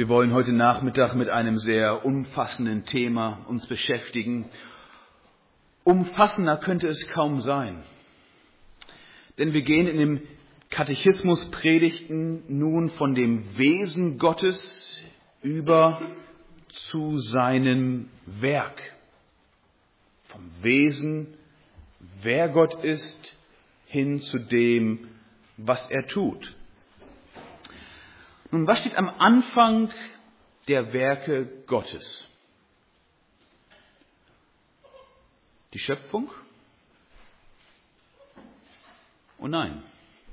Wir wollen heute Nachmittag mit einem sehr umfassenden Thema uns beschäftigen. Umfassender könnte es kaum sein. Denn wir gehen in dem Katechismus-Predigten nun von dem Wesen Gottes über zu seinem Werk. Vom Wesen, wer Gott ist, hin zu dem, was er tut. Nun, was steht am Anfang der Werke Gottes? Die Schöpfung? Oh nein,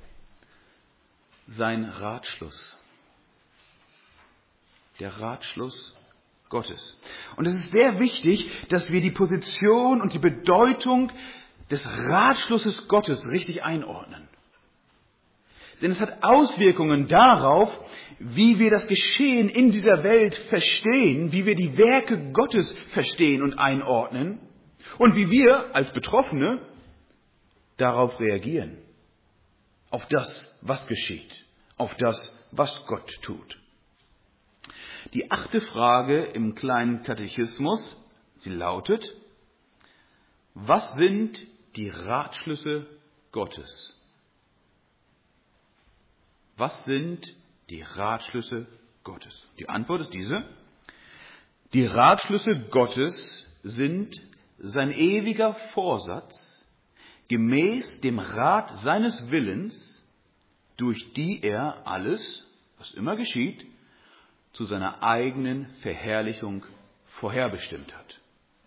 sein Ratschluss. Der Ratschluss Gottes. Und es ist sehr wichtig, dass wir die Position und die Bedeutung des Ratschlusses Gottes richtig einordnen. Denn es hat Auswirkungen darauf, wie wir das Geschehen in dieser Welt verstehen, wie wir die Werke Gottes verstehen und einordnen und wie wir als Betroffene darauf reagieren. Auf das, was geschieht, auf das, was Gott tut. Die 8. Frage im kleinen Katechismus, sie lautet: Was sind die Ratschlüsse Gottes? Was sind die Ratschlüsse Gottes? Die Antwort ist diese: Die Ratschlüsse Gottes sind sein ewiger Vorsatz, gemäß dem Rat seines Willens, durch die er alles, was immer geschieht, zu seiner eigenen Verherrlichung vorherbestimmt hat.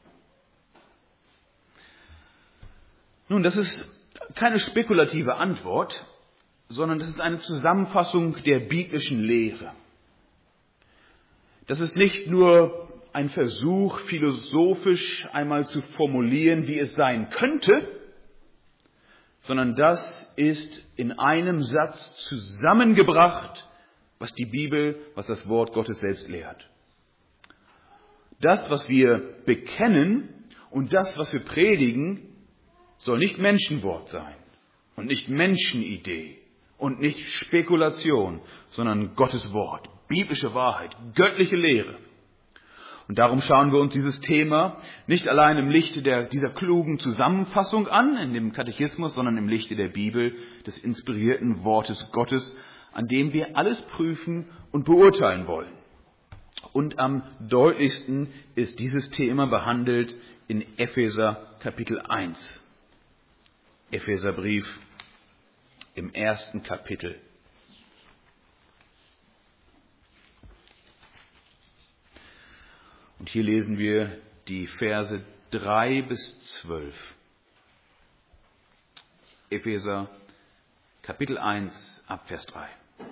Nun, das ist keine spekulative Antwort, sondern das ist eine Zusammenfassung der biblischen Lehre. Das ist nicht nur ein Versuch, philosophisch einmal zu formulieren, wie es sein könnte, sondern das ist in einem Satz zusammengebracht, was die Bibel, was das Wort Gottes selbst lehrt. Das, was wir bekennen und das, was wir predigen, soll nicht Menschenwort sein und nicht Menschenidee und nicht Spekulation, sondern Gottes Wort, biblische Wahrheit, göttliche Lehre. Und darum schauen wir uns dieses Thema nicht allein im Lichte dieser klugen Zusammenfassung an, in dem Katechismus, sondern im Lichte der Bibel, des inspirierten Wortes Gottes, an dem wir alles prüfen und beurteilen wollen. Und am deutlichsten ist dieses Thema behandelt in Epheser Kapitel 1. Epheserbrief im 1. Kapitel. Und hier lesen wir die Verse 3 bis 12. Epheser Kapitel 1 ab Vers 3.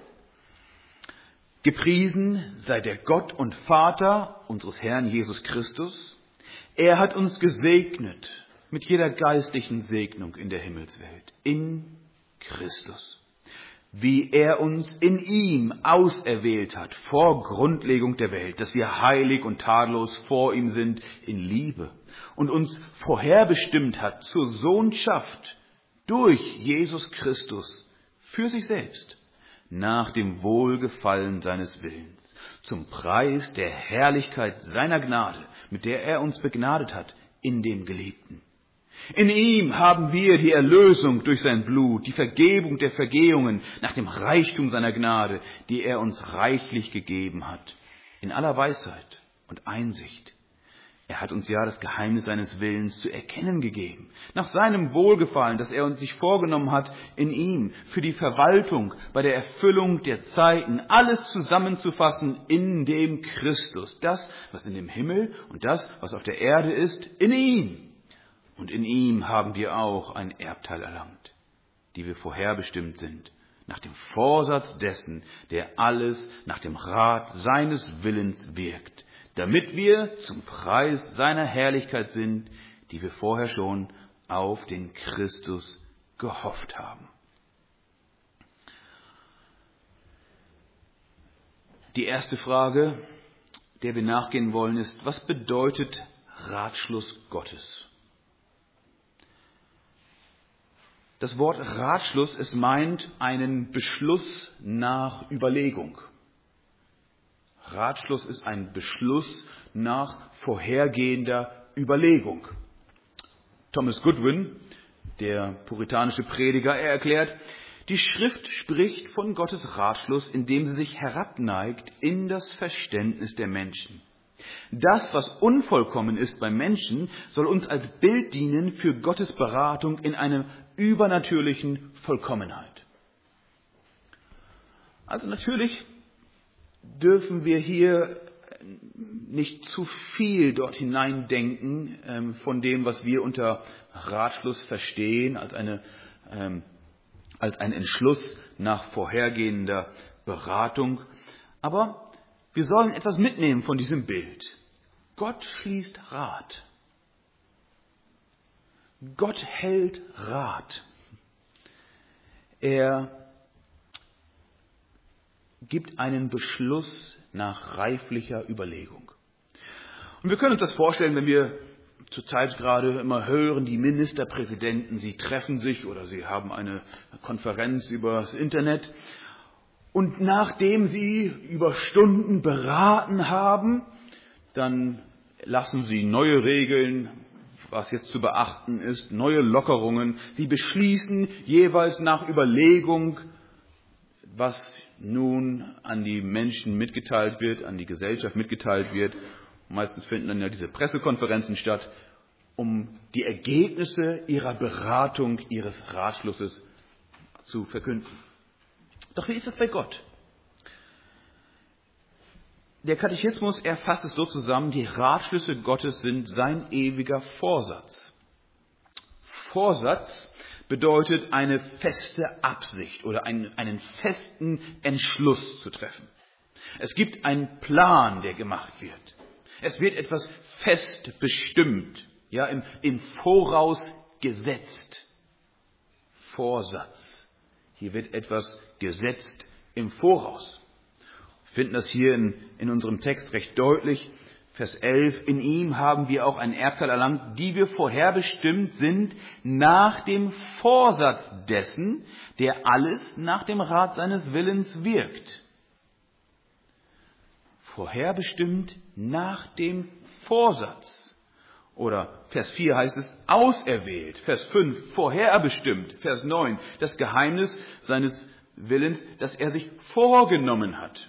Gepriesen sei der Gott und Vater unseres Herrn Jesus Christus. Er hat uns gesegnet mit jeder geistlichen Segnung in der Himmelswelt, in Christus, wie er uns in ihm auserwählt hat vor Grundlegung der Welt, dass wir heilig und tadellos vor ihm sind in Liebe und uns vorherbestimmt hat zur Sohnschaft durch Jesus Christus für sich selbst, nach dem Wohlgefallen seines Willens, zum Preis der Herrlichkeit seiner Gnade, mit der er uns begnadet hat in dem Geliebten. In ihm haben wir die Erlösung durch sein Blut, die Vergebung der Vergehungen nach dem Reichtum seiner Gnade, die er uns reichlich gegeben hat, in aller Weisheit und Einsicht. Er hat uns ja das Geheimnis seines Willens zu erkennen gegeben, nach seinem Wohlgefallen, das er uns sich vorgenommen hat, in ihm für die Verwaltung, bei der Erfüllung der Zeiten, alles zusammenzufassen in dem Christus, das, was in dem Himmel und das, was auf der Erde ist, in ihm. Und in ihm haben wir auch ein Erbteil erlangt, die wir vorherbestimmt sind, nach dem Vorsatz dessen, der alles nach dem Rat seines Willens wirkt, damit wir zum Preis seiner Herrlichkeit sind, die wir vorher schon auf den Christus gehofft haben. Die erste Frage, der wir nachgehen wollen, ist: Was bedeutet Ratschluss Gottes? Das Wort Ratschluss, es meint einen Beschluss nach Überlegung. Ratschluss ist ein Beschluss nach vorhergehender Überlegung. Thomas Goodwin, der puritanische Prediger, er erklärt, die Schrift spricht von Gottes Ratschluss, indem sie sich herabneigt in das Verständnis der Menschen. Das, was unvollkommen ist beim Menschen, soll uns als Bild dienen für Gottes Beratung in einer übernatürlichen Vollkommenheit. Also natürlich dürfen wir hier nicht zu viel dort hineindenken von dem, was wir unter Ratschluss verstehen, als ein Entschluss nach vorhergehender Beratung. Aber wir sollen etwas mitnehmen von diesem Bild. Gott schließt Rat. Gott hält Rat. Er gibt einen Beschluss nach reiflicher Überlegung. Und wir können uns das vorstellen, wenn wir zurzeit gerade immer hören, die Ministerpräsidenten, sie treffen sich oder sie haben eine Konferenz über das Internet. Und nachdem sie über Stunden beraten haben, dann lassen sie neue Regeln, was jetzt zu beachten ist, neue Lockerungen. Sie beschließen jeweils nach Überlegung, was nun an die Menschen mitgeteilt wird, an die Gesellschaft mitgeteilt wird. Meistens finden dann ja diese Pressekonferenzen statt, um die Ergebnisse ihrer Beratung, ihres Ratschlusses zu verkünden. Doch wie ist das bei Gott? Der Katechismus erfasst es so zusammen, die Ratschlüsse Gottes sind sein ewiger Vorsatz. Vorsatz bedeutet eine feste Absicht oder einen festen Entschluss zu treffen. Es gibt einen Plan, der gemacht wird. Es wird etwas fest bestimmt, ja, im Voraus gesetzt. Vorsatz. Hier wird etwas gesetzt im Voraus. Wir finden das hier in unserem Text recht deutlich. Vers 11, in ihm haben wir auch einen Erbteil erlangt, die wir vorherbestimmt sind nach dem Vorsatz dessen, der alles nach dem Rat seines Willens wirkt. Vorherbestimmt nach dem Vorsatz. Oder Vers 4 heißt es, auserwählt. Vers 5, vorherbestimmt. Vers 9, das Geheimnis seines Willens, das er sich vorgenommen hat.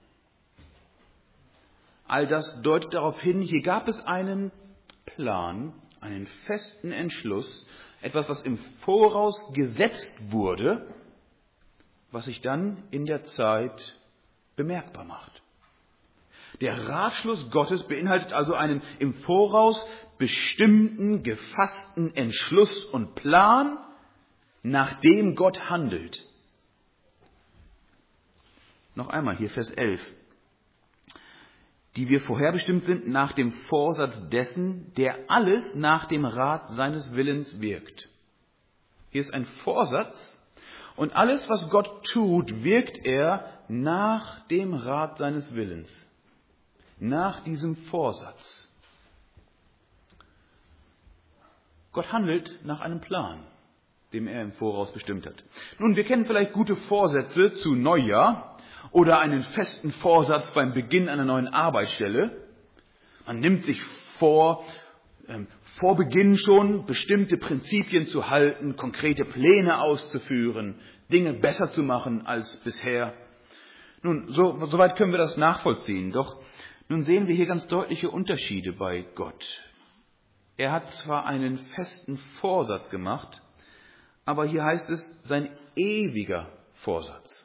All das deutet darauf hin, hier gab es einen Plan, einen festen Entschluss, etwas, was im Voraus gesetzt wurde, was sich dann in der Zeit bemerkbar macht. Der Ratschluss Gottes beinhaltet also einen im Voraus bestimmten, gefassten Entschluss und Plan, nach dem Gott handelt. Noch einmal hier Vers 11. Die wir vorherbestimmt sind nach dem Vorsatz dessen, der alles nach dem Rat seines Willens wirkt. Hier ist ein Vorsatz und alles, was Gott tut, wirkt er nach dem Rat seines Willens, nach diesem Vorsatz. Gott handelt nach einem Plan, den er im Voraus bestimmt hat. Nun, wir kennen vielleicht gute Vorsätze zu Neujahr, oder einen festen Vorsatz beim Beginn einer neuen Arbeitsstelle. Man nimmt sich vor Beginn schon bestimmte Prinzipien zu halten, konkrete Pläne auszuführen, Dinge besser zu machen als bisher. Nun, soweit können wir das nachvollziehen. Doch nun sehen wir hier ganz deutliche Unterschiede bei Gott. Er hat zwar einen festen Vorsatz gemacht, aber hier heißt es sein ewiger Vorsatz.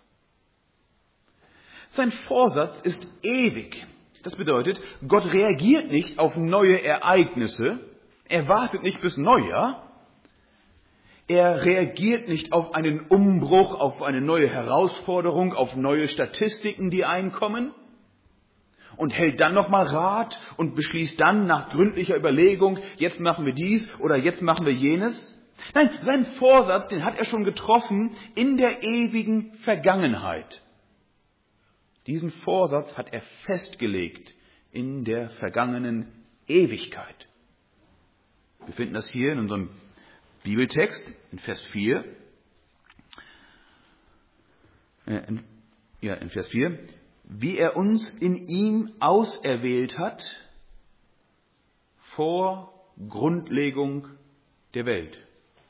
Sein Vorsatz ist ewig. Das bedeutet, Gott reagiert nicht auf neue Ereignisse. Er wartet nicht bis Neujahr. Er reagiert nicht auf einen Umbruch, auf eine neue Herausforderung, auf neue Statistiken, die einkommen. Und hält dann nochmal Rat und beschließt dann nach gründlicher Überlegung, jetzt machen wir dies oder jetzt machen wir jenes. Nein, seinen Vorsatz, den hat er schon getroffen in der ewigen Vergangenheit. Diesen Vorsatz hat er festgelegt in der vergangenen Ewigkeit. Wir finden das hier in unserem Bibeltext in Vers 4. In Vers 4. wie er uns in ihm auserwählt hat vor Grundlegung der Welt.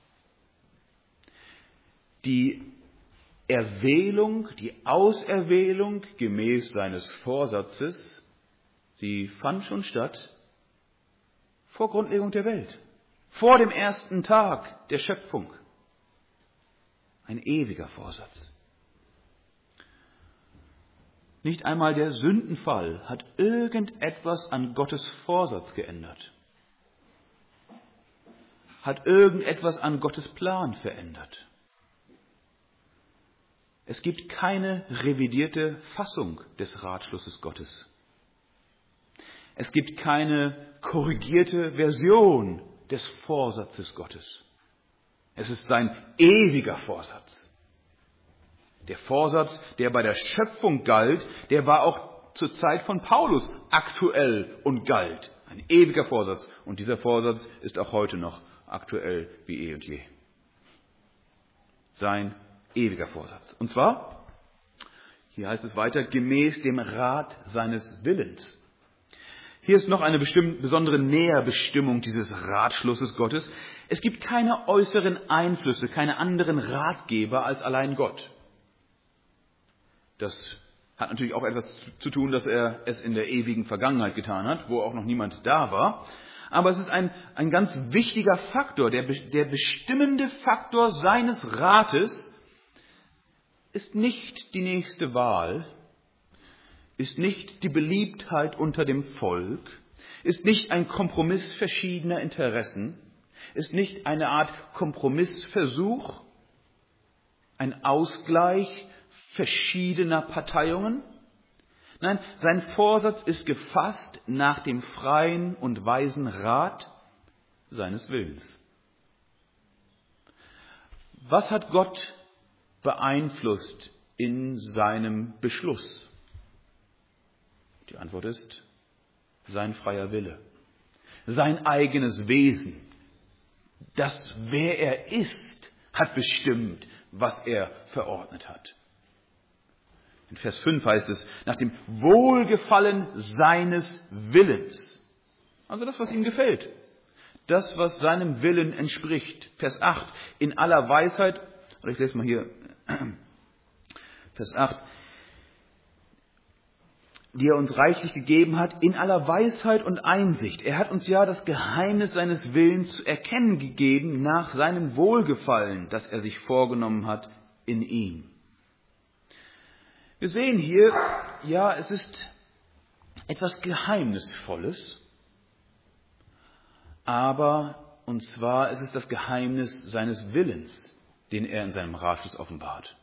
Die Erwählung, die Auserwählung gemäß seines Vorsatzes, sie fand schon statt vor Grundlegung der Welt, vor dem ersten Tag der Schöpfung. Ein ewiger Vorsatz. Nicht einmal der Sündenfall hat irgendetwas an Gottes Vorsatz geändert, hat irgendetwas an Gottes Plan verändert. Es gibt keine revidierte Fassung des Ratschlusses Gottes. Es gibt keine korrigierte Version des Vorsatzes Gottes. Es ist sein ewiger Vorsatz. Der Vorsatz, der bei der Schöpfung galt, der war auch zur Zeit von Paulus aktuell und galt. Ein ewiger Vorsatz. Und dieser Vorsatz ist auch heute noch aktuell wie eh und je. Sein ewiger Vorsatz. Und zwar, hier heißt es weiter, gemäß dem Rat seines Willens. Hier ist noch eine besondere Näherbestimmung dieses Ratschlusses Gottes. Es gibt keine äußeren Einflüsse, keine anderen Ratgeber als allein Gott. Das hat natürlich auch etwas zu tun, dass er es in der ewigen Vergangenheit getan hat, wo auch noch niemand da war. Aber es ist ein ganz wichtiger Faktor, der bestimmende Faktor seines Rates ist nicht die nächste Wahl, ist nicht die Beliebtheit unter dem Volk, ist nicht ein Kompromiss verschiedener Interessen, ist nicht eine Art Kompromissversuch, ein Ausgleich verschiedener Parteiungen. Nein, sein Vorsatz ist gefasst nach dem freien und weisen Rat seines Willens. Was hat Gott beeinflusst in seinem Beschluss? Die Antwort ist sein freier Wille, sein eigenes Wesen. Das, wer er ist, hat bestimmt, was er verordnet hat. In Vers 5 heißt es, nach dem Wohlgefallen seines Willens. Also das, was ihm gefällt. Das, was seinem Willen entspricht. Vers 8, in aller Weisheit, oder ich lese mal hier, Vers 8, die er uns reichlich gegeben hat, in aller Weisheit und Einsicht. Er hat uns ja das Geheimnis seines Willens zu erkennen gegeben, nach seinem Wohlgefallen, das er sich vorgenommen hat in ihm. Wir sehen hier, ja, es ist etwas Geheimnisvolles, aber, und zwar, es ist das Geheimnis seines Willens, den er in seinem Ratschluss offenbart.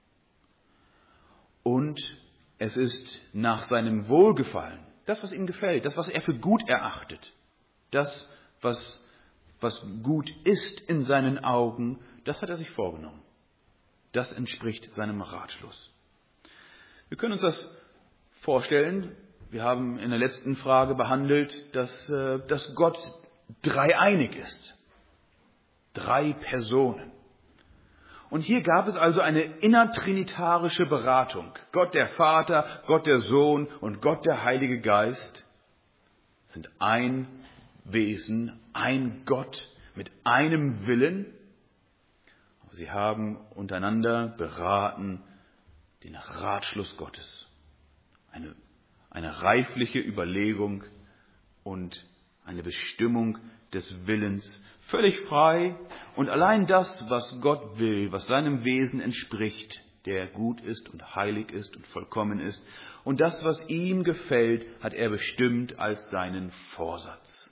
Und es ist nach seinem Wohlgefallen, das, was ihm gefällt, das, was er für gut erachtet, das, was gut ist in seinen Augen, das hat er sich vorgenommen. Das entspricht seinem Ratschluss. Wir können uns das vorstellen. Wir haben in der letzten Frage behandelt, dass Gott dreieinig ist. 3 Personen. Und hier gab es also eine innertrinitarische Beratung. Gott der Vater, Gott der Sohn und Gott der Heilige Geist sind ein Wesen, ein Gott mit einem Willen. Sie haben untereinander beraten den Ratschluss Gottes. Eine reifliche Überlegung und eine Bestimmung des Willens, völlig frei. Und allein das, was Gott will, was seinem Wesen entspricht, der gut ist und heilig ist und vollkommen ist, und das, was ihm gefällt, hat er bestimmt als seinen Vorsatz.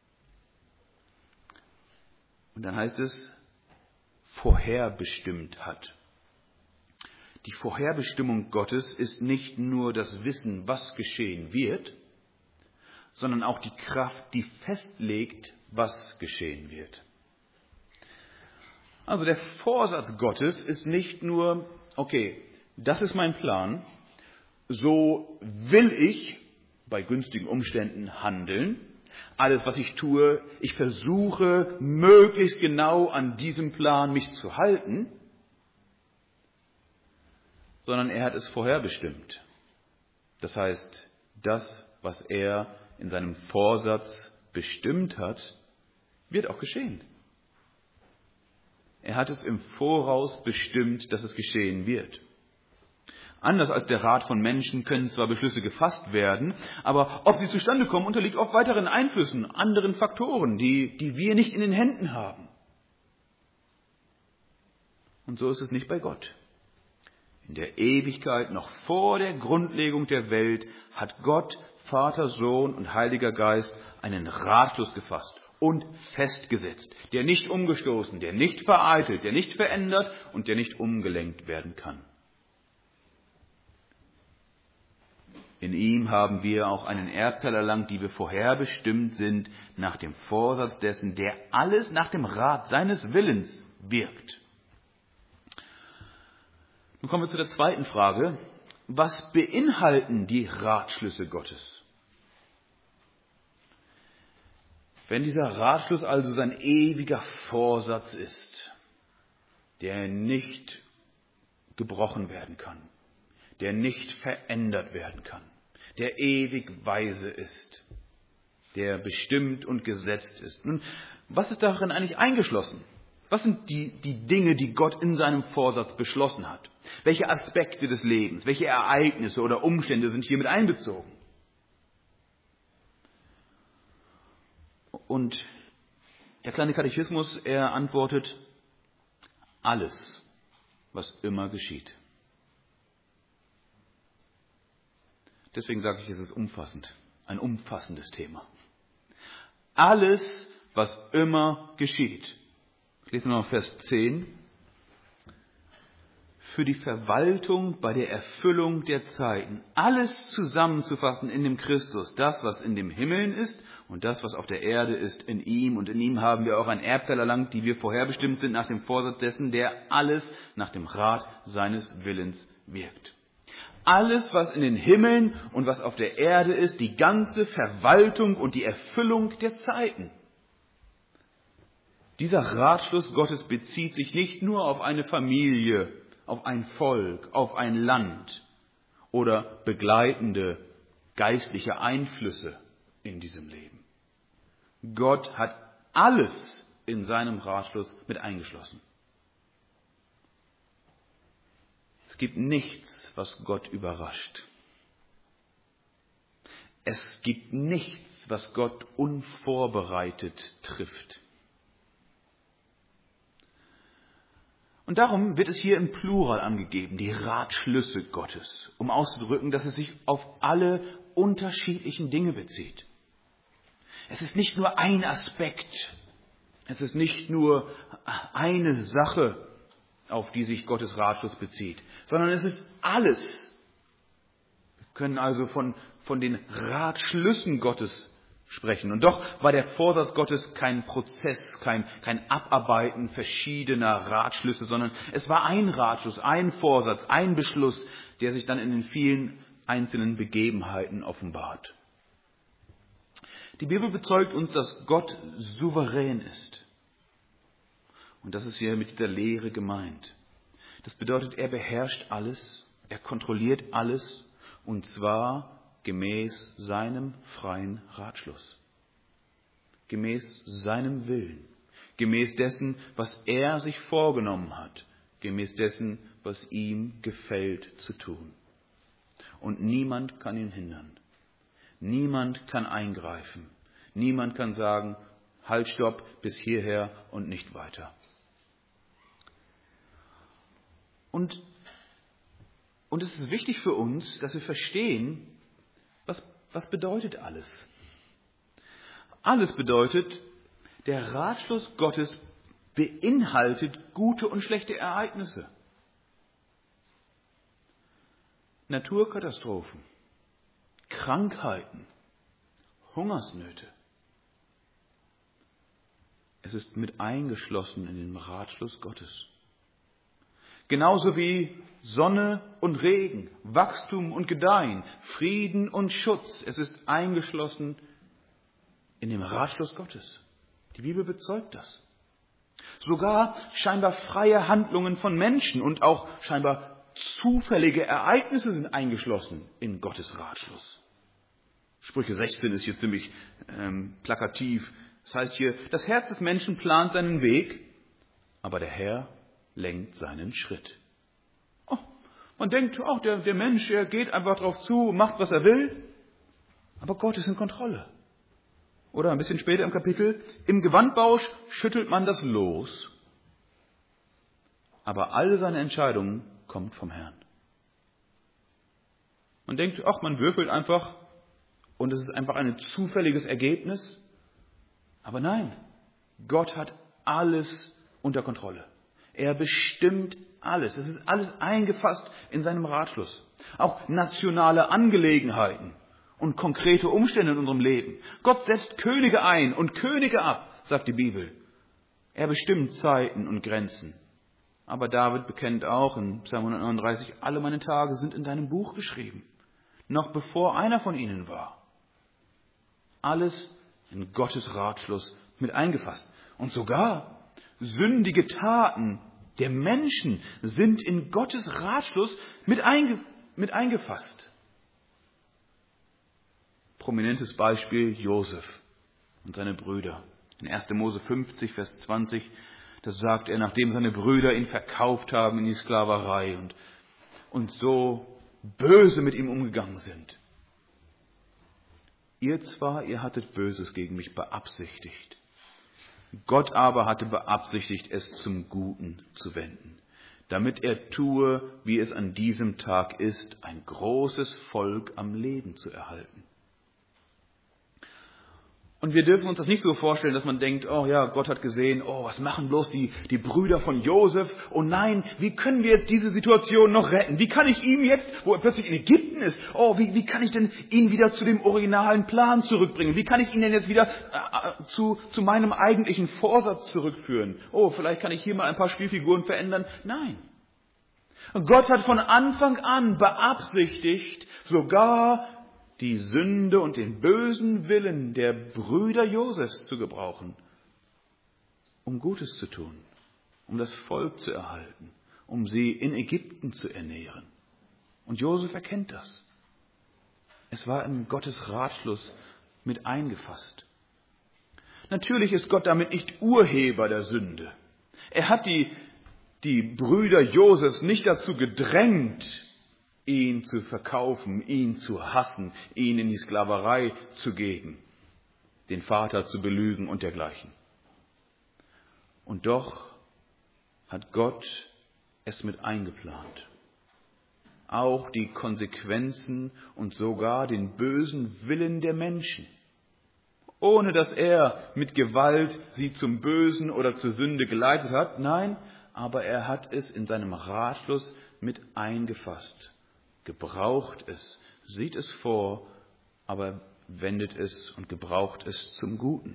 Und dann heißt es, vorherbestimmt hat. Die Vorherbestimmung Gottes ist nicht nur das Wissen, was geschehen wird, sondern auch die Kraft, die festlegt, was geschehen wird. Also der Vorsatz Gottes ist nicht nur, okay, das ist mein Plan, so will ich bei günstigen Umständen handeln. Alles, was ich tue, ich versuche, möglichst genau an diesem Plan mich zu halten, sondern er hat es vorherbestimmt. Das heißt, das, was er in seinem Vorsatz bestimmt hat, wird auch geschehen. Er hat es im Voraus bestimmt, dass es geschehen wird. Anders als der Rat von Menschen können zwar Beschlüsse gefasst werden, aber ob sie zustande kommen, unterliegt oft weiteren Einflüssen, anderen Faktoren, die wir nicht in den Händen haben. Und so ist es nicht bei Gott. In der Ewigkeit, noch vor der Grundlegung der Welt, hat Gott, Vater, Sohn und Heiliger Geist einen Ratschluss gefasst und festgesetzt, der nicht umgestoßen, der nicht vereitelt, der nicht verändert und der nicht umgelenkt werden kann. In ihm haben wir auch einen Erbteil erlangt, die wir vorherbestimmt sind, nach dem Vorsatz dessen, der alles nach dem Rat seines Willens wirkt. Nun kommen wir zu der zweiten Frage. Was beinhalten die Ratschlüsse Gottes? Wenn dieser Ratschluss also sein ewiger Vorsatz ist, der nicht gebrochen werden kann, der nicht verändert werden kann, der ewig weise ist, der bestimmt und gesetzt ist. Nun, was ist darin eigentlich eingeschlossen? Was sind die Dinge, die Gott in seinem Vorsatz beschlossen hat? Welche Aspekte des Lebens, welche Ereignisse oder Umstände sind hier mit einbezogen? Und der kleine Katechismus, er antwortet, alles, was immer geschieht. Deswegen sage ich, es ist umfassend, ein umfassendes Thema. Alles, was immer geschieht. Ich lese noch Vers 10. Für die Verwaltung bei der Erfüllung der Zeiten. Alles zusammenzufassen in dem Christus. Das, was in dem Himmeln ist und das, was auf der Erde ist, in ihm. Und in ihm haben wir auch ein Erbteil erlangt, die wir vorherbestimmt sind nach dem Vorsatz dessen, der alles nach dem Rat seines Willens wirkt. Alles, was in den Himmeln und was auf der Erde ist, die ganze Verwaltung und die Erfüllung der Zeiten. Dieser Ratschluss Gottes bezieht sich nicht nur auf eine Familie, auf ein Volk, auf ein Land oder begleitende geistliche Einflüsse in diesem Leben. Gott hat alles in seinem Ratschluss mit eingeschlossen. Es gibt nichts, was Gott überrascht. Es gibt nichts, was Gott unvorbereitet trifft. Und darum wird es hier im Plural angegeben, die Ratschlüsse Gottes, um auszudrücken, dass es sich auf alle unterschiedlichen Dinge bezieht. Es ist nicht nur ein Aspekt, es ist nicht nur eine Sache, auf die sich Gottes Ratschluss bezieht, sondern es ist alles. Wir können also von den Ratschlüssen Gottes sprechen. Und doch war der Vorsatz Gottes kein Prozess, kein Abarbeiten verschiedener Ratschlüsse, sondern es war ein Ratschluss, ein Vorsatz, ein Beschluss, der sich dann in den vielen einzelnen Begebenheiten offenbart. Die Bibel bezeugt uns, dass Gott souverän ist. Und das ist hier mit dieser Lehre gemeint. Das bedeutet, er beherrscht alles, er kontrolliert alles, und zwar gemäß seinem freien Ratschluss, gemäß seinem Willen, gemäß dessen, was er sich vorgenommen hat, gemäß dessen, was ihm gefällt zu tun. Und niemand kann ihn hindern. Niemand kann eingreifen. Niemand kann sagen, halt, stopp, bis hierher und nicht weiter. Und es ist wichtig für uns, dass wir verstehen, was bedeutet alles? Alles bedeutet, der Ratschluss Gottes beinhaltet gute und schlechte Ereignisse. Naturkatastrophen, Krankheiten, Hungersnöte. Es ist mit eingeschlossen in den Ratschluss Gottes. Genauso wie Sonne und Regen, Wachstum und Gedeihen, Frieden und Schutz. Es ist eingeschlossen in dem Ratschluss Gottes. Die Bibel bezeugt das. Sogar scheinbar freie Handlungen von Menschen und auch scheinbar zufällige Ereignisse sind eingeschlossen in Gottes Ratschluss. Sprüche 16 ist hier ziemlich plakativ. Das heißt hier, das Herz des Menschen plant seinen Weg, aber der Herr lenkt seinen Schritt. Oh, man denkt, der Mensch, er geht einfach drauf zu, macht, was er will, aber Gott ist in Kontrolle. Oder ein bisschen später im Kapitel, im Gewandbausch schüttelt man das Los, aber alle seine Entscheidungen kommen vom Herrn. Man denkt, man würfelt einfach und es ist einfach ein zufälliges Ergebnis. Aber nein, Gott hat alles unter Kontrolle. Er bestimmt alles. Es ist alles eingefasst in seinem Ratschluss. Auch nationale Angelegenheiten und konkrete Umstände in unserem Leben. Gott setzt Könige ein und Könige ab, sagt die Bibel. Er bestimmt Zeiten und Grenzen. Aber David bekennt auch in Psalm 139, alle meine Tage sind in deinem Buch geschrieben, noch bevor einer von ihnen war. Alles in Gottes Ratschluss mit eingefasst. Und sogar sündige Taten der Menschen sind in Gottes Ratschluss mit eingefasst. Prominentes Beispiel Josef und seine Brüder. In 1. Mose 50, Vers 20, das sagt er, nachdem seine Brüder ihn verkauft haben in die Sklaverei und so böse mit ihm umgegangen sind. Ihr hattet Böses gegen mich beabsichtigt. Gott aber hatte beabsichtigt, es zum Guten zu wenden, damit er tue, wie es an diesem Tag ist, ein großes Volk am Leben zu erhalten. Und wir dürfen uns das nicht so vorstellen, dass man denkt, Gott hat gesehen, was machen bloß die Brüder von Josef? Oh nein, wie können wir jetzt diese Situation noch retten? Wie kann ich ihm jetzt, wo er plötzlich in Ägypten ist, wie kann ich denn ihn wieder zu dem originalen Plan zurückbringen? Wie kann ich ihn denn jetzt wieder zu meinem eigentlichen Vorsatz zurückführen? Vielleicht kann ich hier mal ein paar Spielfiguren verändern. Nein. Gott hat von Anfang an beabsichtigt, sogar die Sünde und den bösen Willen der Brüder Josefs zu gebrauchen, um Gutes zu tun, um das Volk zu erhalten, um sie in Ägypten zu ernähren. Und Josef erkennt das. Es war in Gottes Ratschluss mit eingefasst. Natürlich ist Gott damit nicht Urheber der Sünde. Er hat die Brüder Josefs nicht dazu gedrängt, ihn zu verkaufen, ihn zu hassen, ihn in die Sklaverei zu geben, den Vater zu belügen und dergleichen. Und doch hat Gott es mit eingeplant. Auch die Konsequenzen und sogar den bösen Willen der Menschen. Ohne dass er mit Gewalt sie zum Bösen oder zur Sünde geleitet hat. Nein, aber er hat es in seinem Ratschluss mit eingefasst. Gebraucht es, sieht es vor, aber wendet es und gebraucht es zum Guten.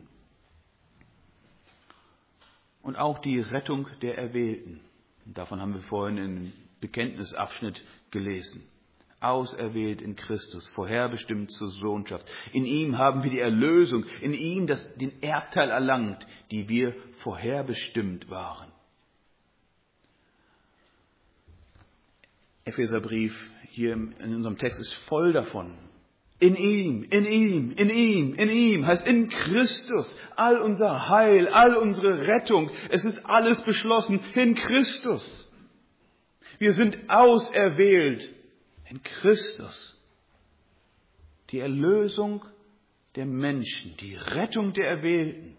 Und auch die Rettung der Erwählten. Davon haben wir vorhin im Bekenntnisabschnitt gelesen. Auserwählt in Christus, vorherbestimmt zur Sohnschaft. In ihm haben wir die Erlösung, in ihm den Erbteil erlangt, die wir vorherbestimmt waren. Epheserbrief hier in unserem Text ist voll davon. In ihm heißt in Christus all unser Heil, all unsere Rettung. Es ist alles beschlossen in Christus. Wir sind auserwählt in Christus. Die Erlösung der Menschen, die Rettung der Erwählten.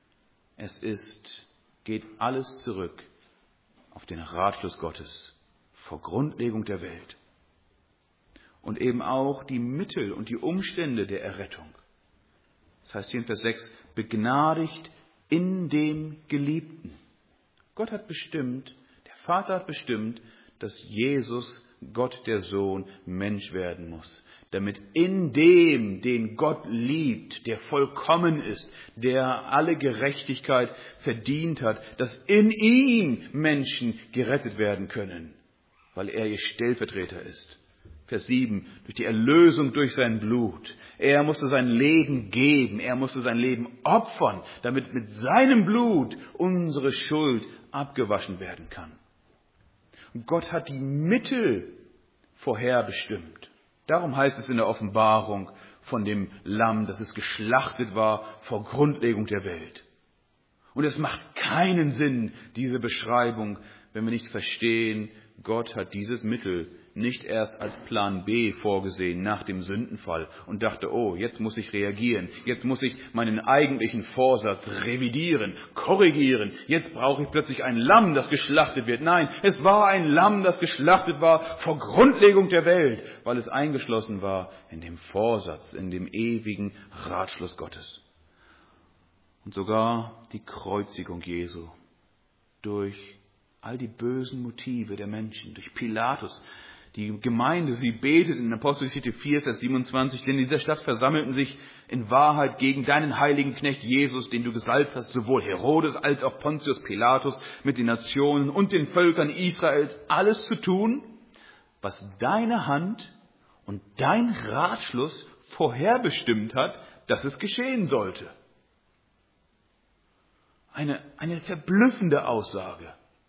Geht alles zurück auf den Ratschluss Gottes vor Grundlegung der Welt. Und eben auch die Mittel und die Umstände der Errettung. Das heißt hier in Vers 6, begnadigt in dem Geliebten. Gott hat bestimmt, der Vater hat bestimmt, dass Jesus, Gott der Sohn, Mensch werden muss. Damit in dem, den Gott liebt, der vollkommen ist, der alle Gerechtigkeit verdient hat, dass in ihm Menschen gerettet werden können, weil er ihr Stellvertreter ist. Vers 7, durch die Erlösung durch sein Blut. Er musste sein Leben geben, er musste sein Leben opfern, damit mit seinem Blut unsere Schuld abgewaschen werden kann. Gott hat die Mittel vorherbestimmt. Darum heißt es in der Offenbarung von dem Lamm, dass es geschlachtet war vor Grundlegung der Welt. Und es macht keinen Sinn, diese Beschreibung, wenn wir nicht verstehen, Gott hat dieses Mittel nicht erst als Plan B vorgesehen nach dem Sündenfall und dachte, oh, jetzt muss ich reagieren, jetzt muss ich meinen eigentlichen Vorsatz revidieren, korrigieren, jetzt brauche ich plötzlich ein Lamm, das geschlachtet wird. Nein, es war ein Lamm, das geschlachtet war vor Grundlegung der Welt, weil es eingeschlossen war in dem Vorsatz, in dem ewigen Ratschluss Gottes. Und sogar die Kreuzigung Jesu durch all die bösen Motive der Menschen, durch Pilatus. Die Gemeinde, sie betet in Apostelgeschichte 4, Vers 27, denn in dieser Stadt versammelten sich in Wahrheit gegen deinen heiligen Knecht Jesus, den du gesalbt hast, sowohl Herodes als auch Pontius Pilatus mit den Nationen und den Völkern Israels, alles zu tun, was deine Hand und dein Ratschluss vorherbestimmt hat, dass es geschehen sollte. Eine verblüffende Aussage.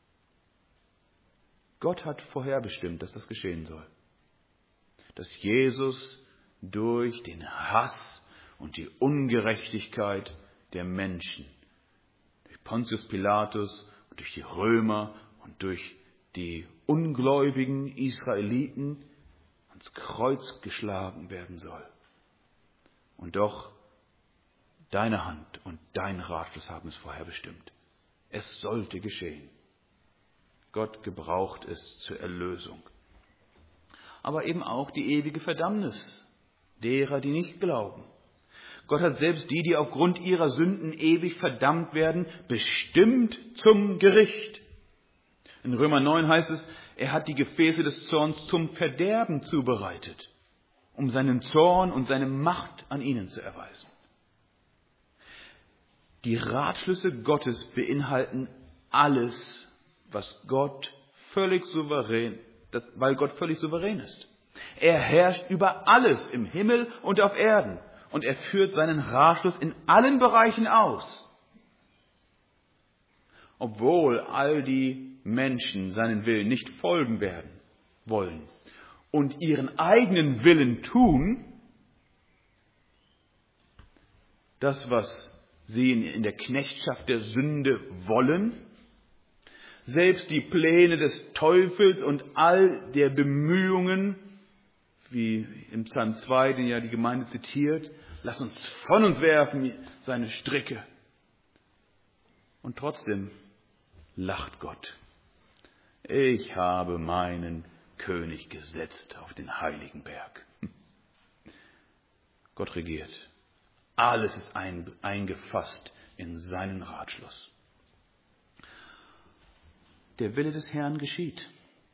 Gott hat vorherbestimmt, dass das geschehen soll. Dass Jesus durch den Hass und die Ungerechtigkeit der Menschen, durch Pontius Pilatus, durch die Römer und durch die ungläubigen Israeliten ans Kreuz geschlagen werden soll. Und doch, deine Hand und dein Ratschluss haben es vorherbestimmt. Es sollte geschehen. Gott gebraucht es zur Erlösung. Aber eben auch die ewige Verdammnis derer, die nicht glauben. Gott hat selbst die aufgrund ihrer Sünden ewig verdammt werden, bestimmt zum Gericht. In Römer 9 heißt es, er hat die Gefäße des Zorns zum Verderben zubereitet, um seinen Zorn und seine Macht an ihnen zu erweisen. Die Ratschlüsse Gottes beinhalten alles, was Gott völlig souverän, weil Gott völlig souverän ist. Er herrscht über alles im Himmel und auf Erden und er führt seinen Ratschluss in allen Bereichen aus. Obwohl all die Menschen seinen Willen nicht folgen wollen und ihren eigenen Willen tun, das, was sie in der Knechtschaft der Sünde wollen, selbst die Pläne des Teufels und all der Bemühungen, wie im Psalm 2, den ja die Gemeinde zitiert, lass uns von uns werfen, seine Stricke. Und trotzdem lacht Gott. Ich habe meinen König gesetzt auf den heiligen Berg. Gott regiert. Alles ist eingefasst in seinen Ratschluss. Der Wille des Herrn geschieht.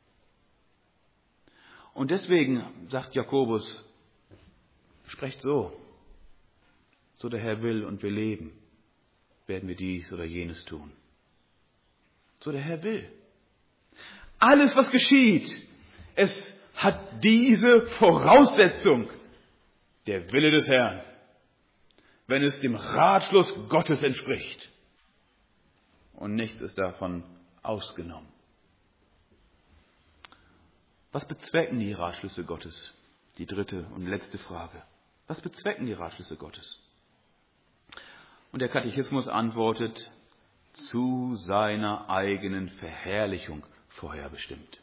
Und deswegen sagt Jakobus, sprecht so der Herr will und wir leben, werden wir dies oder jenes tun. So der Herr will. Alles, was geschieht, es hat diese Voraussetzung, der Wille des Herrn, wenn es dem Ratschluss Gottes entspricht. Und nichts ist davon ausgenommen. Was bezwecken die Ratschlüsse Gottes? Die dritte und letzte Frage. Was bezwecken die Ratschlüsse Gottes? Und der Katechismus antwortet, zu seiner eigenen Verherrlichung vorherbestimmt.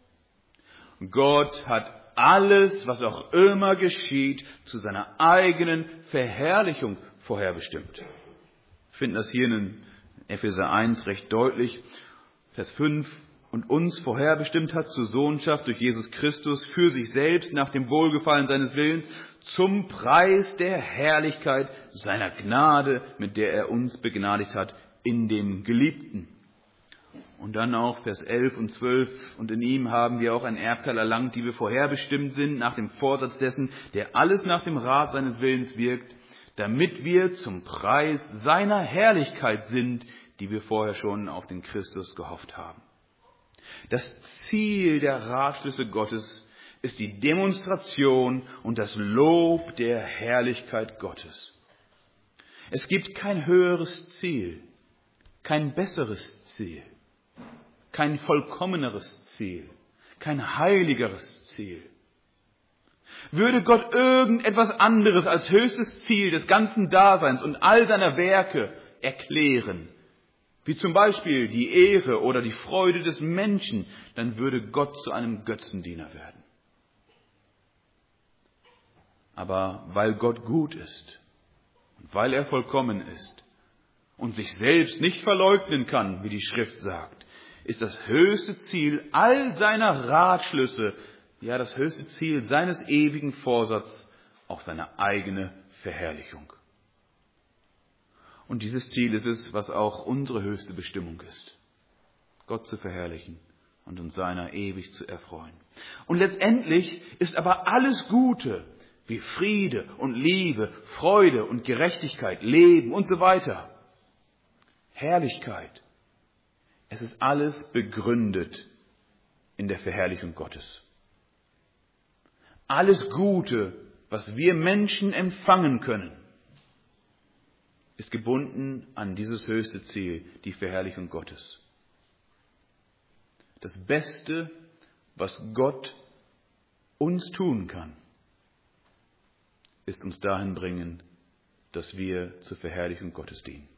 Gott hat alles, was auch immer geschieht, zu seiner eigenen Verherrlichung vorherbestimmt. Wir finden das hier in Epheser 1 recht deutlich. Vers 5, und uns vorherbestimmt hat zur Sohnschaft durch Jesus Christus für sich selbst nach dem Wohlgefallen seines Willens zum Preis der Herrlichkeit seiner Gnade, mit der er uns begnadigt hat in dem Geliebten. Und dann auch Vers 11 und 12, und in ihm haben wir auch ein Erbteil erlangt, die wir vorherbestimmt sind, nach dem Vorsatz dessen, der alles nach dem Rat seines Willens wirkt, damit wir zum Preis seiner Herrlichkeit sind, die wir vorher schon auf den Christus gehofft haben. Das Ziel der Ratschlüsse Gottes ist die Demonstration und das Lob der Herrlichkeit Gottes. Es gibt kein höheres Ziel, kein besseres Ziel, kein vollkommeneres Ziel, kein heiligeres Ziel. Würde Gott irgendetwas anderes als höchstes Ziel des ganzen Daseins und all seiner Werke erklären, wie zum Beispiel die Ehre oder die Freude des Menschen, dann würde Gott zu einem Götzendiener werden. Aber weil Gott gut ist und weil er vollkommen ist und sich selbst nicht verleugnen kann, wie die Schrift sagt, ist das höchste Ziel all seiner Ratschlüsse, ja das höchste Ziel seines ewigen Vorsatzes, auch seine eigene Verherrlichung. Und dieses Ziel ist es, was auch unsere höchste Bestimmung ist, Gott zu verherrlichen und uns seiner ewig zu erfreuen. Und letztendlich ist aber alles Gute, wie Friede und Liebe, Freude und Gerechtigkeit, Leben und so weiter, Herrlichkeit, es ist alles begründet in der Verherrlichung Gottes. Alles Gute, was wir Menschen empfangen können, ist gebunden an dieses höchste Ziel, die Verherrlichung Gottes. Das Beste, was Gott uns tun kann, ist uns dahin bringen, dass wir zur Verherrlichung Gottes dienen.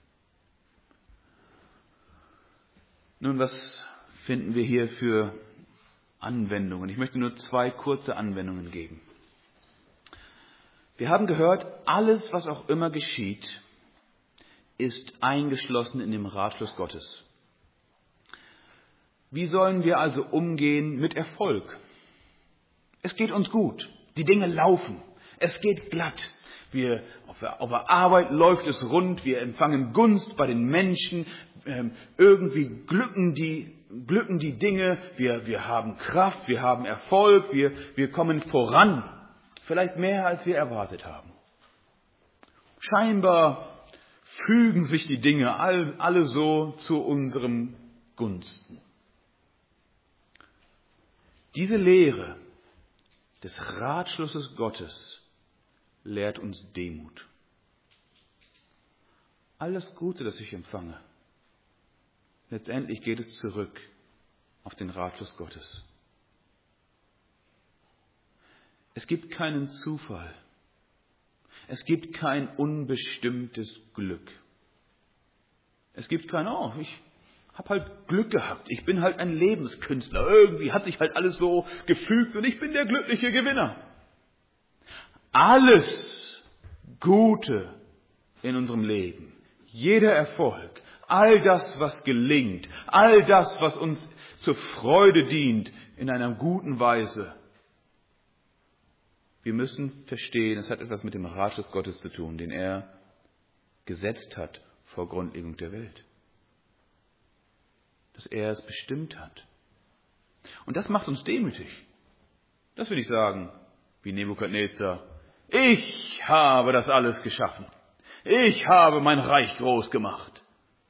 Nun, was finden wir hier für Anwendungen? Ich möchte nur 2 kurze Anwendungen geben. Wir haben gehört, alles, was auch immer geschieht, ist eingeschlossen in dem Ratschluss Gottes. Wie sollen wir also umgehen mit Erfolg? Es geht uns gut, die Dinge laufen, es geht glatt. Auf der Arbeit läuft es rund, wir empfangen Gunst bei den Menschen, irgendwie glücken die Dinge, wir haben Kraft, wir haben Erfolg, wir kommen voran, vielleicht mehr als wir erwartet haben. Scheinbar fügen sich die Dinge alle so zu unserem Gunsten. Diese Lehre des Ratschlusses Gottes lehrt uns Demut. Alles Gute, das ich empfange, letztendlich geht es zurück auf den Ratschluss Gottes. Es gibt keinen Zufall. Es gibt kein unbestimmtes Glück. Es gibt kein, ich habe halt Glück gehabt. Ich bin halt ein Lebenskünstler. Irgendwie hat sich halt alles so gefügt und ich bin der glückliche Gewinner. Alles Gute in unserem Leben, jeder Erfolg, all das, was gelingt, all das, was uns zur Freude dient, in einer guten Weise. Wir müssen verstehen, es hat etwas mit dem Ratschluss Gottes zu tun, den er gesetzt hat vor Grundlegung der Welt. Dass er es bestimmt hat. Und das macht uns demütig. Das will ich sagen, wie Nebukadnezar. Ich habe das alles geschaffen. Ich habe mein Reich groß gemacht.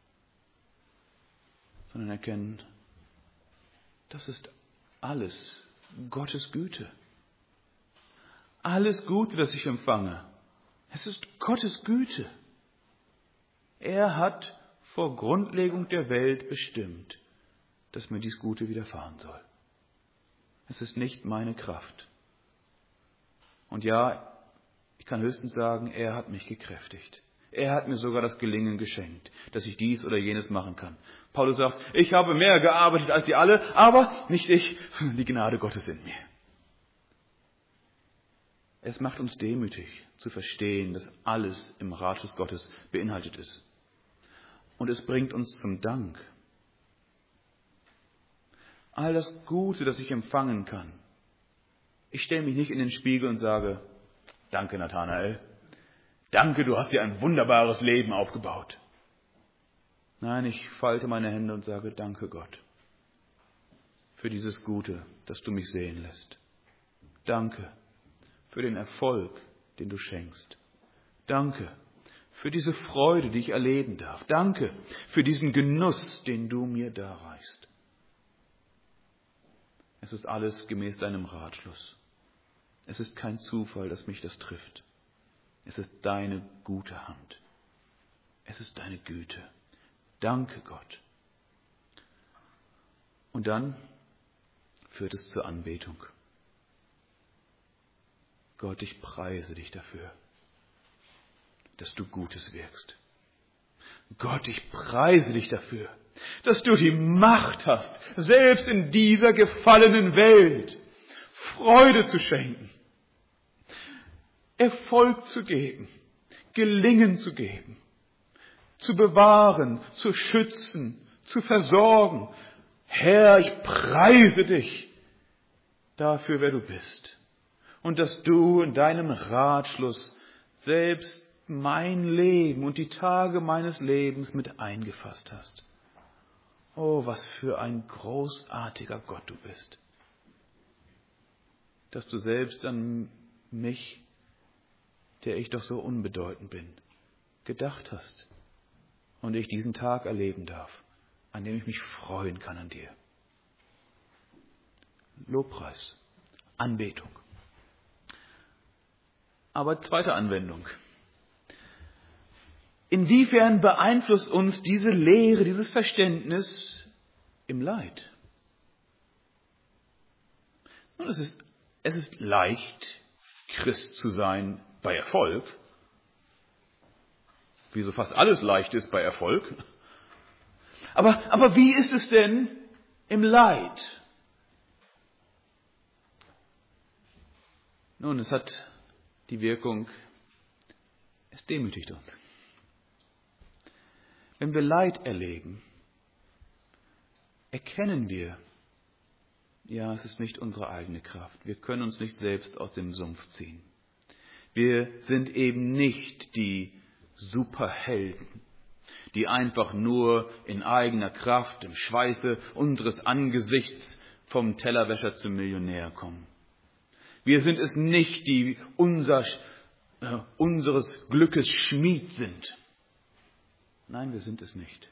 Sondern erkennen, das ist alles Gottes Güte. Alles Gute, das ich empfange, es ist Gottes Güte. Er hat vor Grundlegung der Welt bestimmt, dass mir dies Gute widerfahren soll. Es ist nicht meine Kraft. Und ja, ich kann höchstens sagen, er hat mich gekräftigt. Er hat mir sogar das Gelingen geschenkt, dass ich dies oder jenes machen kann. Paulus sagt, ich habe mehr gearbeitet als sie alle, aber nicht ich, sondern die Gnade Gottes in mir. Es macht uns demütig zu verstehen, dass alles im Ratschluss Gottes beinhaltet ist. Und es bringt uns zum Dank. All das Gute, das ich empfangen kann. Ich stelle mich nicht in den Spiegel und sage, danke Nathanael, danke, du hast dir ein wunderbares Leben aufgebaut. Nein, ich falte meine Hände und sage, danke Gott für dieses Gute, das du mich sehen lässt. Danke für den Erfolg, den du schenkst. Danke für diese Freude, die ich erleben darf. Danke für diesen Genuss, den du mir darreichst. Es ist alles gemäß deinem Ratschluss. Es ist kein Zufall, dass mich das trifft. Es ist deine gute Hand. Es ist deine Güte. Danke Gott. Und dann führt es zur Anbetung. Gott, ich preise dich dafür, dass du Gutes wirkst. Gott, ich preise dich dafür, dass du die Macht hast, selbst in dieser gefallenen Welt Freude zu schenken, Erfolg zu geben, Gelingen zu geben, zu bewahren, zu schützen, zu versorgen. Herr, ich preise dich dafür, wer du bist. Und dass du in deinem Ratschluss selbst mein Leben und die Tage meines Lebens mit eingefasst hast. Oh, was für ein großartiger Gott du bist. Dass du selbst an mich, der ich doch so unbedeutend bin, gedacht hast. Und ich diesen Tag erleben darf, an dem ich mich freuen kann an dir. Lobpreis, Anbetung. Aber zweite Anwendung. Inwiefern beeinflusst uns diese Lehre, dieses Verständnis im Leid? Nun, es ist leicht, Christ zu sein bei Erfolg, wie so fast alles leicht ist bei Erfolg. Aber wie ist es denn im Leid? Nun, es hat die Wirkung, es demütigt uns. Wenn wir Leid erleben, erkennen wir, ja, es ist nicht unsere eigene Kraft. Wir können uns nicht selbst aus dem Sumpf ziehen. Wir sind eben nicht die Superhelden, die einfach nur in eigener Kraft, im Schweiße unseres Angesichts vom Tellerwäscher zum Millionär kommen. Wir sind es nicht, die unseres Glückes Schmied sind. Nein, wir sind es nicht.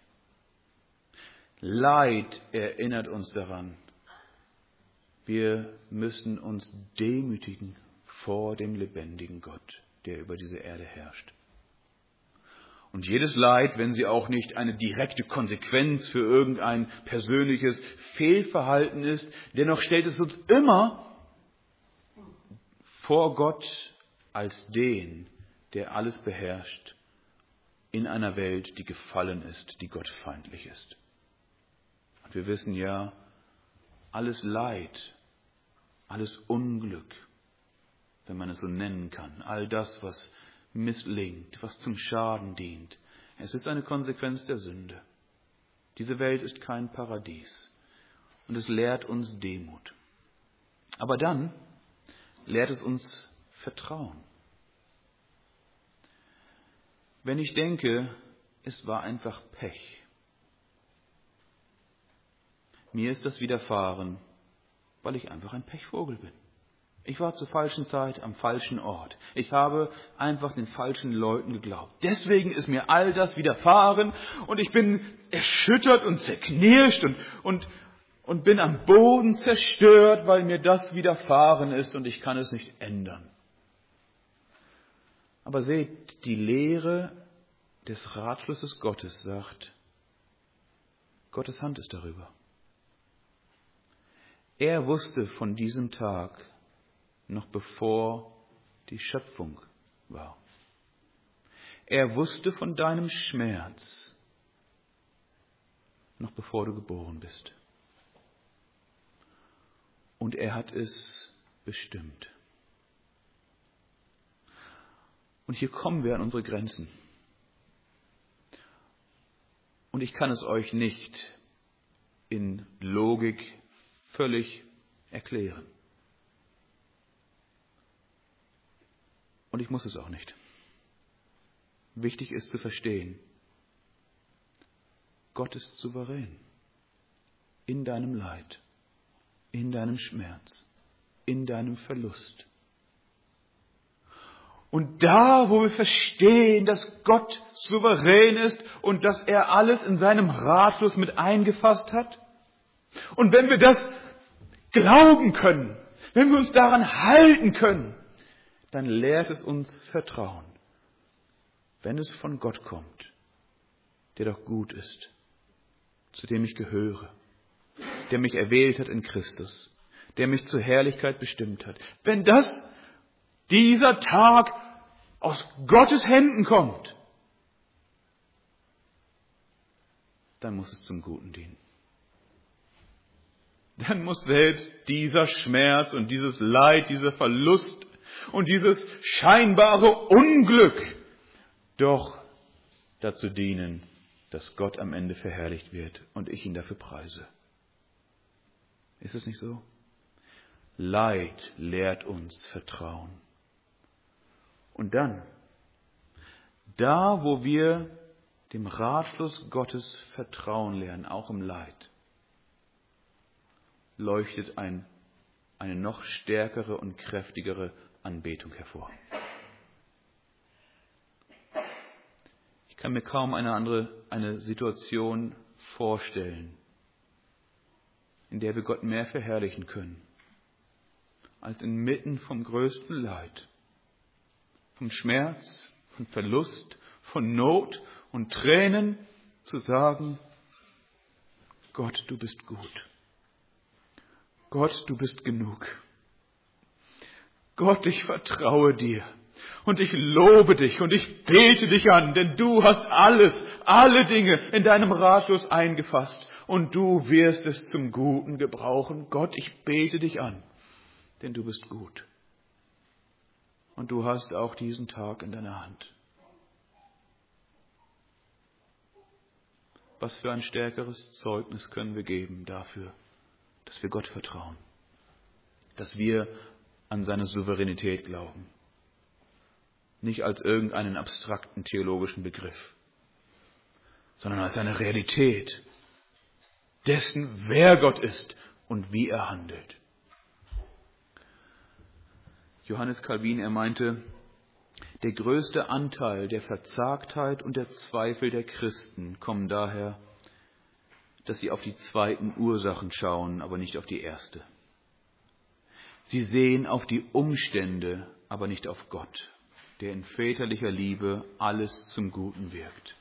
Leid erinnert uns daran. Wir müssen uns demütigen vor dem lebendigen Gott, der über diese Erde herrscht. Und jedes Leid, wenn sie auch nicht eine direkte Konsequenz für irgendein persönliches Fehlverhalten ist, dennoch stellt es uns immer vor Gott als den, der alles beherrscht, in einer Welt, die gefallen ist, die gottfeindlich ist. Und wir wissen ja, alles Leid, alles Unglück, wenn man es so nennen kann, all das, was misslingt, was zum Schaden dient, es ist eine Konsequenz der Sünde. Diese Welt ist kein Paradies und es lehrt uns Demut. Aber dann lehrt es uns Vertrauen. Wenn ich denke, es war einfach Pech. Mir ist das widerfahren, weil ich einfach ein Pechvogel bin. Ich war zur falschen Zeit am falschen Ort. Ich habe einfach den falschen Leuten geglaubt. Deswegen ist mir all das widerfahren und ich bin erschüttert und zerknirscht und bin am Boden zerstört, weil mir das widerfahren ist und ich kann es nicht ändern. Aber seht, die Lehre des Ratschlusses Gottes sagt, Gottes Hand ist darüber. Er wusste von diesem Tag, noch bevor die Schöpfung war. Er wusste von deinem Schmerz, noch bevor du geboren bist. Und er hat es bestimmt. Und hier kommen wir an unsere Grenzen. Und ich kann es euch nicht in Logik völlig erklären. Und ich muss es auch nicht. Wichtig ist zu verstehen, Gott ist souverän in deinem Leid, in deinem Schmerz, in deinem Verlust. Und da, wo wir verstehen, dass Gott souverän ist und dass er alles in seinem Ratschluss mit eingefasst hat, und wenn wir das glauben können, wenn wir uns daran halten können, dann lehrt es uns Vertrauen, wenn es von Gott kommt, der doch gut ist, zu dem ich gehöre, der mich erwählt hat in Christus, der mich zur Herrlichkeit bestimmt hat. Wenn dieser Tag aus Gottes Händen kommt, dann muss es zum Guten dienen. Dann muss selbst dieser Schmerz und dieses Leid, dieser Verlust und dieses scheinbare Unglück doch dazu dienen, dass Gott am Ende verherrlicht wird und ich ihn dafür preise. Ist es nicht so? Leid lehrt uns Vertrauen. Und dann, da wo wir dem Ratschluss Gottes Vertrauen lernen, auch im Leid, leuchtet eine noch stärkere und kräftigere Anbetung hervor. Ich kann mir kaum eine Situation vorstellen, in der wir Gott mehr verherrlichen können, als inmitten vom größten Leid, vom Schmerz, von Verlust, von Not und Tränen zu sagen, Gott, du bist gut. Gott, du bist genug. Gott, ich vertraue dir und ich lobe dich und ich bete dich an, denn du hast alle Dinge in deinem Ratschluss eingefasst und du wirst es zum Guten gebrauchen. Gott, ich bete dich an, denn du bist gut. Und du hast auch diesen Tag in deiner Hand. Was für ein stärkeres Zeugnis können wir geben dafür, dass wir Gott vertrauen, dass wir an seine Souveränität glauben, nicht als irgendeinen abstrakten theologischen Begriff, sondern als eine Realität dessen, wer Gott ist und wie er handelt. Johannes Calvin, er meinte, der größte Anteil der Verzagtheit und der Zweifel der Christen kommen daher, dass sie auf die zweiten Ursachen schauen, aber nicht auf die erste. Sie sehen auf die Umstände, aber nicht auf Gott, der in väterlicher Liebe alles zum Guten wirkt.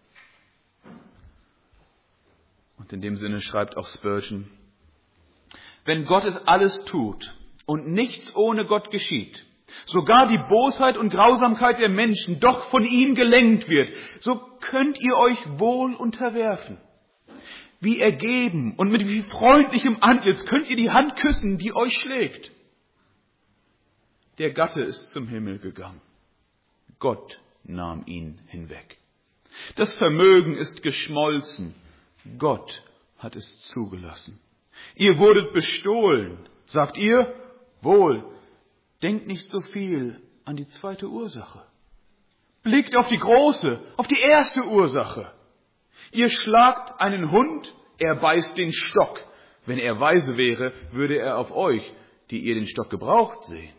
Und in dem Sinne schreibt auch Spurgeon, wenn Gott es alles tut und nichts ohne Gott geschieht, sogar die Bosheit und Grausamkeit der Menschen doch von ihm gelenkt wird, so könnt ihr euch wohl unterwerfen. Wie ergeben und mit wie freundlichem Antlitz könnt ihr die Hand küssen, die euch schlägt. Der Gatte ist zum Himmel gegangen. Gott nahm ihn hinweg. Das Vermögen ist geschmolzen. Gott hat es zugelassen. Ihr wurdet bestohlen. Sagt ihr? Wohl. Denkt nicht so viel an die zweite Ursache. Blickt auf die große, auf die erste Ursache. Ihr schlagt einen Hund, er beißt den Stock. Wenn er weise wäre, würde er auf euch, die ihr den Stock gebraucht, sehen.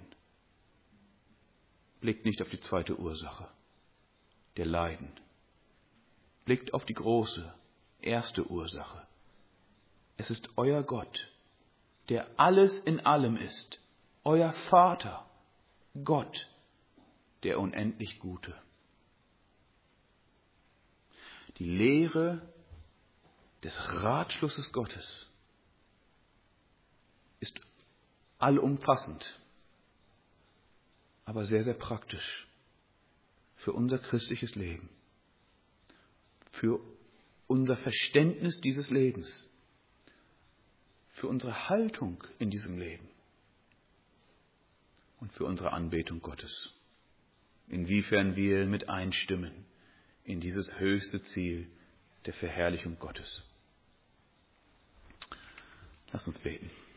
Blickt nicht auf die zweite Ursache, der Leiden. Blickt auf die große, erste Ursache. Es ist euer Gott, der alles in allem ist. Euer Vater, Gott, der unendlich Gute. Die Lehre des Ratschlusses Gottes ist allumfassend, aber sehr, sehr praktisch für unser christliches Leben, für unser Verständnis dieses Lebens, für unsere Haltung in diesem Leben und für unsere Anbetung Gottes. Inwiefern wir mit einstimmen in dieses höchste Ziel der Verherrlichung Gottes. Lass uns beten.